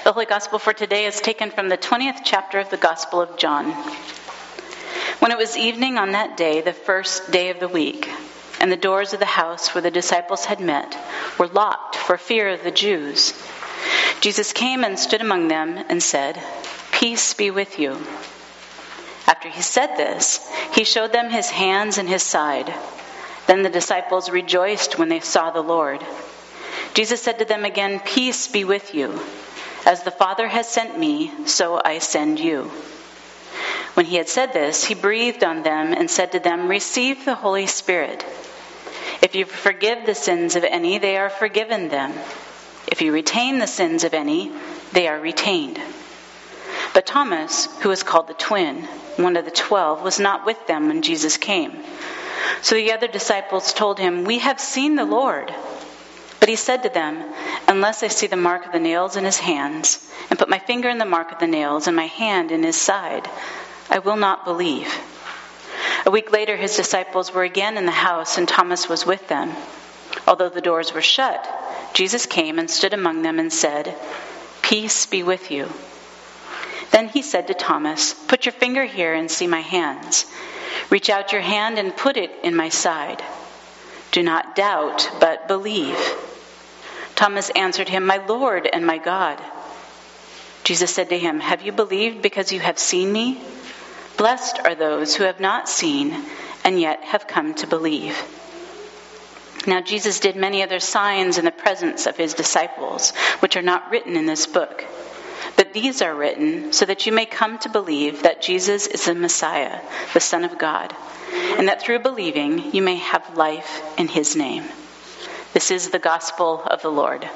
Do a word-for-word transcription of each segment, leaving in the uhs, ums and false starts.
The Holy Gospel for today is taken from the twentieth chapter of the Gospel of John. When it was evening on that day, the first day of the week, and the doors of the house where the disciples had met were locked for fear of the Jews, Jesus came and stood among them and said, "Peace be with you." After he said this, he showed them his hands and his side. Then the disciples rejoiced when they saw the Lord. Jesus said to them again, "Peace be with you. As the Father has sent me, so I send you." When he had said this, he breathed on them and said to them, "Receive the Holy Spirit. If you forgive the sins of any, they are forgiven them. If you retain the sins of any, they are retained." But Thomas, who was called the twin, one of the twelve, was not with them when Jesus came. So the other disciples told him, "We have seen the Lord." But he said to them, "Unless I see the mark of the nails in his hands, and put my finger in the mark of the nails and my hand in his side, I will not believe." A week later, his disciples were again in the house, and Thomas was with them. Although the doors were shut, Jesus came and stood among them and said, "Peace be with you." Then he said to Thomas, "Put your finger here and see my hands. Reach out your hand and put it in my side. Do not doubt, but believe." Thomas answered him, "My Lord and my God." Jesus said to him, "Have you believed because you have seen me? Blessed are those who have not seen and yet have come to believe." Now Jesus did many other signs in the presence of his disciples, which are not written in this book. But these are written so that you may come to believe that Jesus is the Messiah, the Son of God, and that through believing you may have life in his name. This is the gospel of the Lord.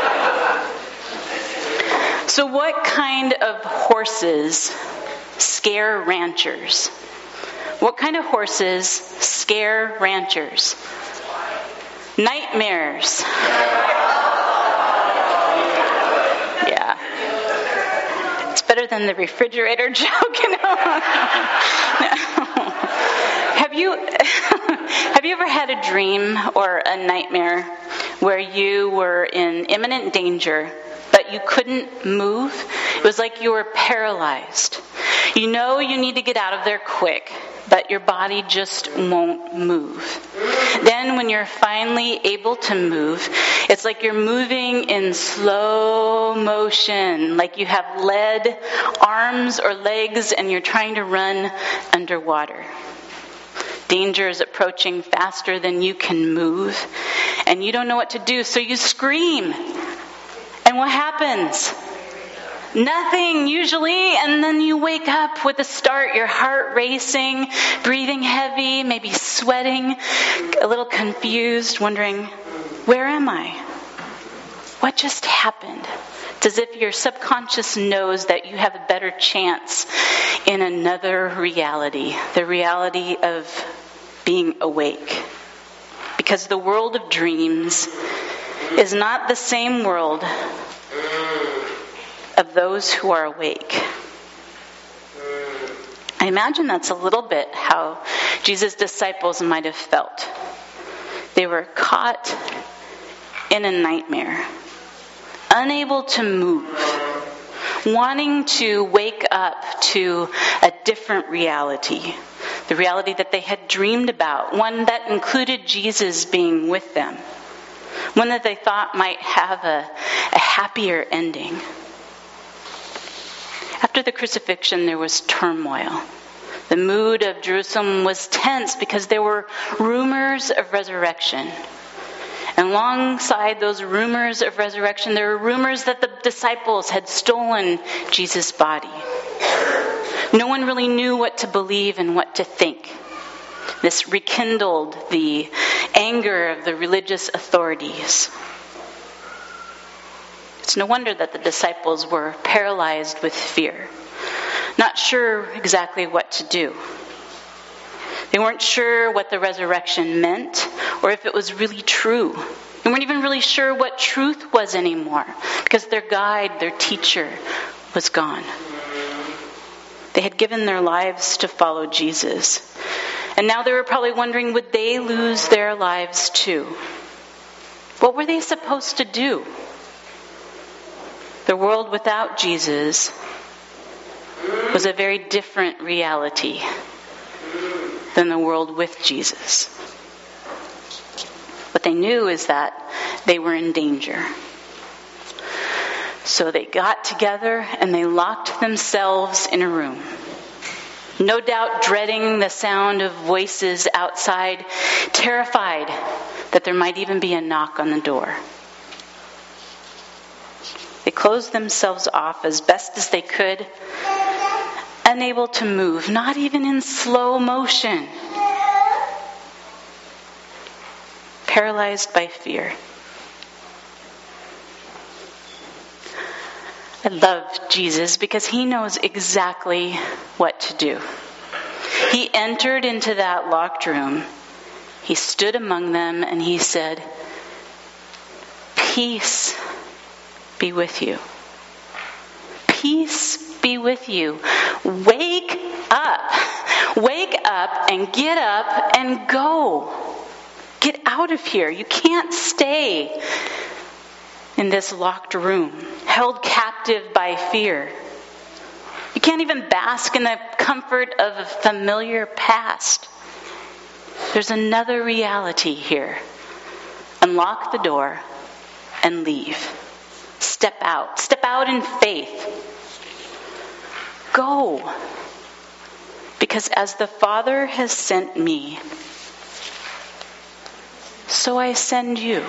So what kind of horses scare ranchers? What kind of horses scare ranchers? Nightmares. Yeah. It's better than the refrigerator joke, you know? No. Have you have you ever had a dream or a nightmare where you were in imminent danger, but you couldn't move? It was like you were paralyzed. You know you need to get out of there quick, but your body just won't move. Then when you're finally able to move, it's like you're moving in slow motion, like you have lead arms or legs and you're trying to run underwater. Danger is approaching faster than you can move, and you don't know what to do, so you scream. And what happens? Nothing, usually, and then you wake up with a start, your heart racing, breathing heavy, maybe sweating, a little confused, wondering, where am I? What just happened? It's as if your subconscious knows that you have a better chance in another reality, the reality of being awake. Because the world of dreams is not the same world of those who are awake. I imagine that's a little bit how Jesus' disciples might have felt. They were caught in a nightmare, unable to move, wanting to wake up to a different reality, the reality that they had dreamed about, one that included Jesus being with them, one that they thought might have a, a happier ending. After the crucifixion, there was turmoil. The mood of Jerusalem was tense because there were rumors of resurrection. And alongside those rumors of resurrection, there were rumors that the disciples had stolen Jesus' body. No one really knew what to believe and what to think. This rekindled the anger of the religious authorities. It's no wonder that the disciples were paralyzed with fear, not sure exactly what to do. They weren't sure what the resurrection meant or if it was really true. They weren't even really sure what truth was anymore because their guide, their teacher, was gone. They had given their lives to follow Jesus. And now they were probably wondering, would they lose their lives too? What were they supposed to do? The world without Jesus was a very different reality than the world with Jesus. What they knew is that they were in danger. So they got together and they locked themselves in a room. No doubt dreading the sound of voices outside, terrified that there might even be a knock on the door. They closed themselves off as best as they could, unable to move, not even in slow motion, paralyzed by fear. I love Jesus because he knows exactly what to do. He entered into that locked room. He stood among them and he said, "Peace be with you. Peace be with you. Wake up. Wake up and get up and go. Get out of here. You can't stay in this locked room, held captive by fear. You can't even bask in the comfort of a familiar past. There's another reality here. Unlock the door and leave. Step out. Step out in faith. Go. Because as the Father has sent me, so I send you."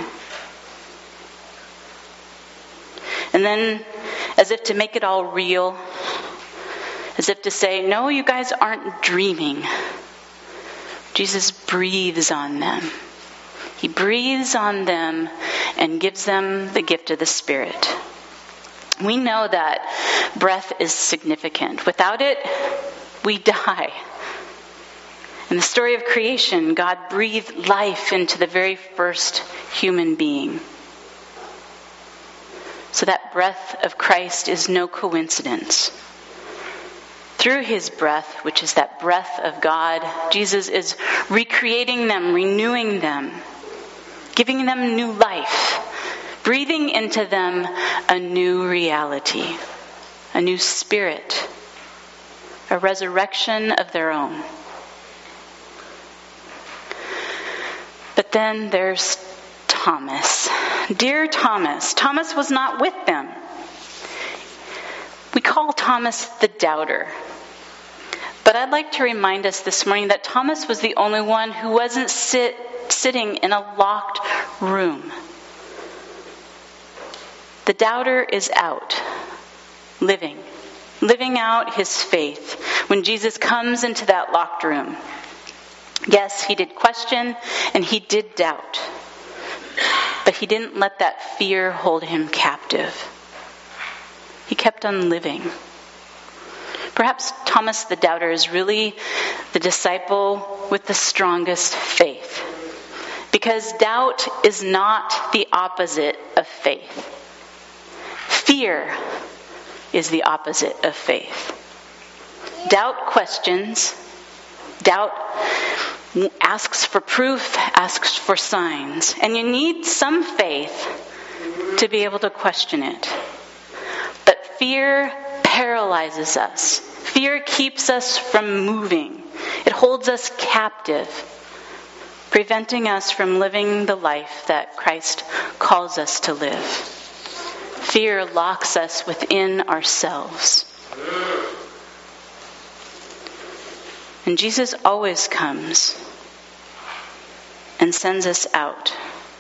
And then, as if to make it all real, as if to say, no, you guys aren't dreaming, Jesus breathes on them. He breathes on them and gives them the gift of the Spirit. We know that breath is significant. Without it, we die. In the story of creation, God breathed life into the very first human being. So that breath of Christ is no coincidence. Through his breath, which is that breath of God, Jesus is recreating them, renewing them, giving them new life, breathing into them a new reality, a new spirit, a resurrection of their own. But then there's Thomas. Dear Thomas. Thomas was not with them. We call Thomas the doubter. But I'd like to remind us this morning that Thomas was the only one who wasn't sit, sitting in a locked room. The doubter is out, living, living out his faith when Jesus comes into that locked room. Yes, he did question and he did doubt. But he didn't let that fear hold him captive. He kept on living. Perhaps Thomas the doubter is really the disciple with the strongest faith. Because doubt is not the opposite of faith. Fear is the opposite of faith. Doubt questions. Doubt asks for proof, asks for signs. And you need some faith to be able to question it. But fear paralyzes us. Fear keeps us from moving. It holds us captive, preventing us from living the life that Christ calls us to live. Fear locks us within ourselves. And Jesus always comes and sends us out.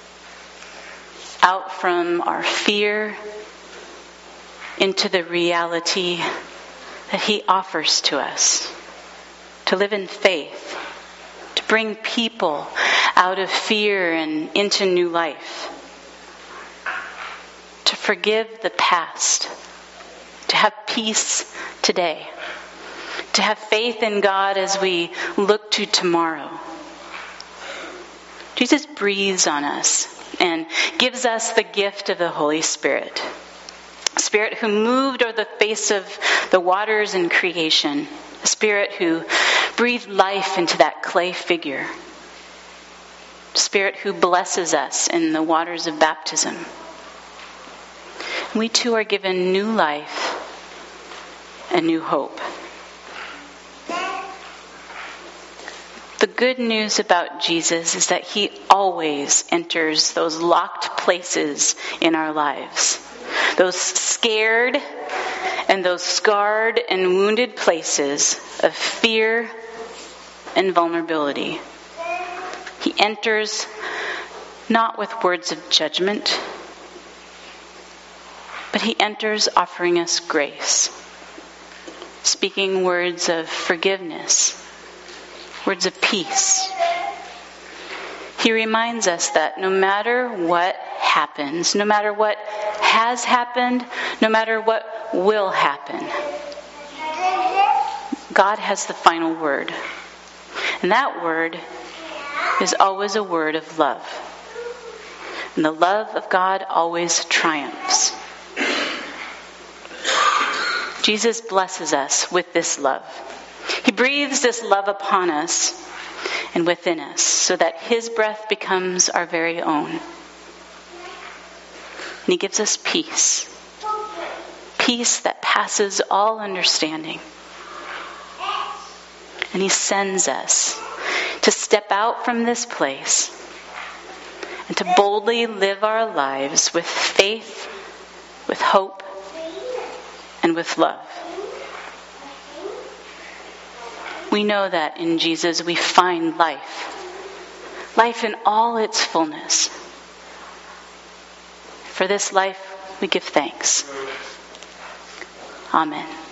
Out from our fear into the reality that he offers to us. To live in faith. To bring people out of fear and into new life. To forgive the past. To have peace today. To have faith in God as we look to tomorrow. Jesus breathes on us and gives us the gift of the Holy Spirit. Spirit who moved over the face of the waters in creation. A Spirit who breathed life into that clay figure. Spirit who blesses us in the waters of baptism. we too are given new life and new hope. The good news about Jesus is that he always enters those locked places in our lives, those scared and those scarred and wounded places of fear and vulnerability. He enters not with words of judgment, but he enters offering us grace, speaking words of forgiveness, words of peace. He reminds us that no matter what happens, no matter what has happened, no matter what will happen, God has the final word. And that word is always a word of love. And the love of God always triumphs. Jesus blesses us with this love. He breathes this love upon us and within us so that his breath becomes our very own. And he gives us peace. Peace that passes all understanding. And he sends us to step out from this place and to boldly live our lives with faith, with hope, and with love. We know that in Jesus we find life, life in all its fullness. For this life we give thanks. Amen.